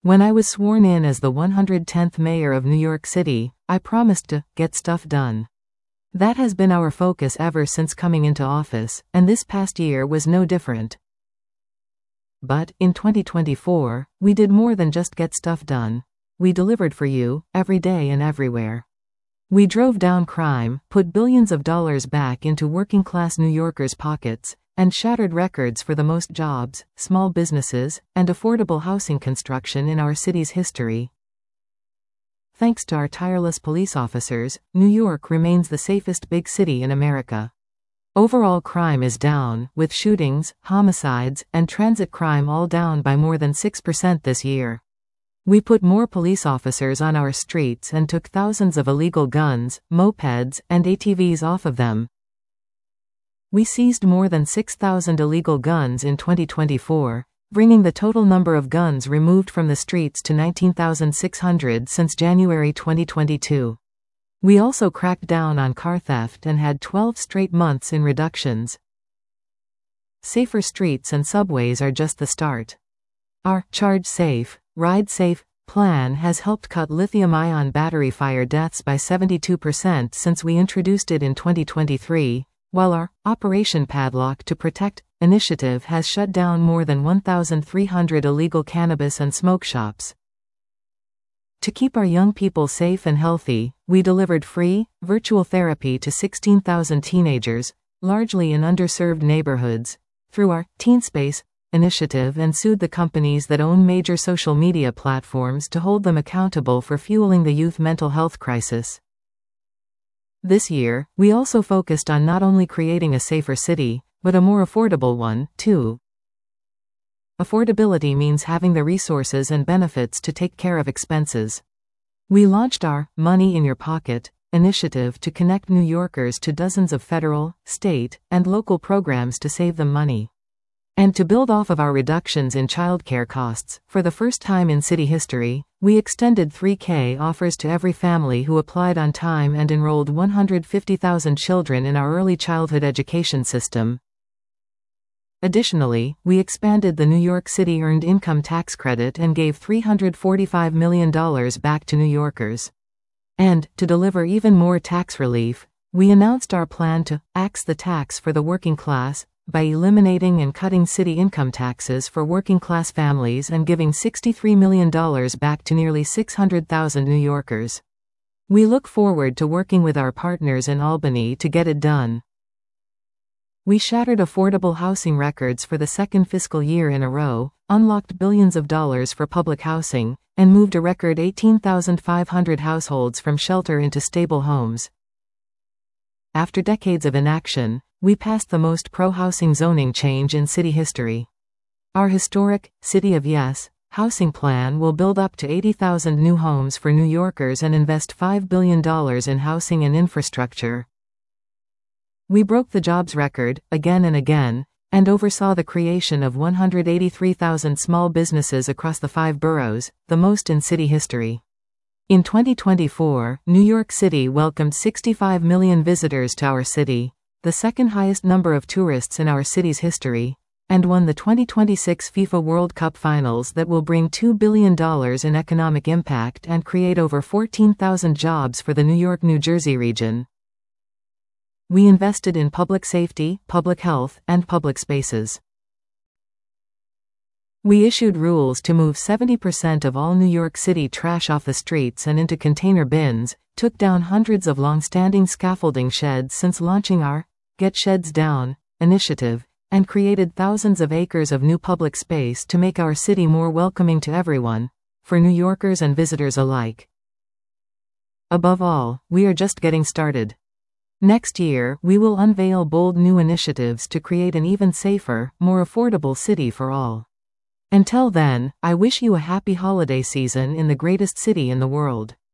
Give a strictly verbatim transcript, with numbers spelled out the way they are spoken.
When I was sworn in as the one hundred tenth mayor of New York City, I promised to get stuff done. That has been our focus ever since coming into office, and this past year was no different. But, in twenty twenty-four, we did more than just get stuff done. We delivered for you, every day and everywhere. We drove down crime, put billions of dollars back into working-class New Yorkers' pockets, and shattered records for the most jobs, small businesses, and affordable housing construction in our city's history. Thanks to our tireless police officers, New York remains the safest big city in America. Overall crime is down, with shootings, homicides, and transit crime all down by more than six percent this year. We put more police officers on our streets and took thousands of illegal guns, mopeds, and A T Vs off of them. We seized more than six thousand illegal guns in twenty twenty-four, bringing the total number of guns removed from the streets to nineteen thousand six hundred since January twenty twenty-two. We also cracked down on car theft and had twelve straight months in reductions. Safer streets and subways are just the start. Our Charge Safe, Ride Safe plan has helped cut lithium-ion battery fire deaths by seventy-two percent since we introduced it in twenty twenty-three, while our Operation Padlock to Protect initiative has shut down more than one thousand three hundred illegal cannabis and smoke shops. To keep our young people safe and healthy, we delivered free, virtual therapy to sixteen thousand teenagers, largely in underserved neighborhoods, through our TeenSpace initiative and sued the companies that own major social media platforms to hold them accountable for fueling the youth mental health crisis. This year, we also focused on not only creating a safer city, but a more affordable one, too. Affordability means having the resources and benefits to take care of expenses. We launched our Money in Your Pocket initiative to connect New Yorkers to dozens of federal, state, and local programs to save them money. And to build off of our reductions in childcare costs, for the first time in city history, we extended three K offers to every family who applied on time and enrolled one hundred fifty thousand children in our early childhood education system. Additionally, we expanded the New York City Earned Income Tax Credit and gave three hundred forty-five million dollars back to New Yorkers. And, to deliver even more tax relief, we announced our plan to axe the tax for the working class, by eliminating and cutting city income taxes for working-class families and giving sixty-three million dollars back to nearly six hundred thousand New Yorkers. We look forward to working with our partners in Albany to get it done. We shattered affordable housing records for the second fiscal year in a row, unlocked billions of dollars for public housing, and moved a record eighteen thousand five hundred households from shelter into stable homes. After decades of inaction, we passed the most pro-housing zoning change in city history. Our historic City of Yes housing plan will build up to eighty thousand new homes for New Yorkers and invest five billion dollars in housing and infrastructure. We broke the jobs record, again and again, and oversaw the creation of one hundred eighty-three thousand small businesses across the five boroughs, the most in city history. In twenty twenty-four, New York City welcomed sixty-five million visitors to our city, the second highest number of tourists in our city's history, and won the twenty twenty-six FIFA World Cup Finals that will bring two billion dollars in economic impact and create over fourteen thousand jobs for the New York-New Jersey region. We invested in public safety, public health, and public spaces. We issued rules to move seventy percent of all New York City trash off the streets and into container bins, took down hundreds of long-standing scaffolding sheds since launching our Get Sheds Down initiative, and created thousands of acres of new public space to make our city more welcoming to everyone, for New Yorkers and visitors alike. Above all, we are just getting started. Next year, we will unveil bold new initiatives to create an even safer, more affordable city for all. Until then, I wish you a happy holiday season in the greatest city in the world.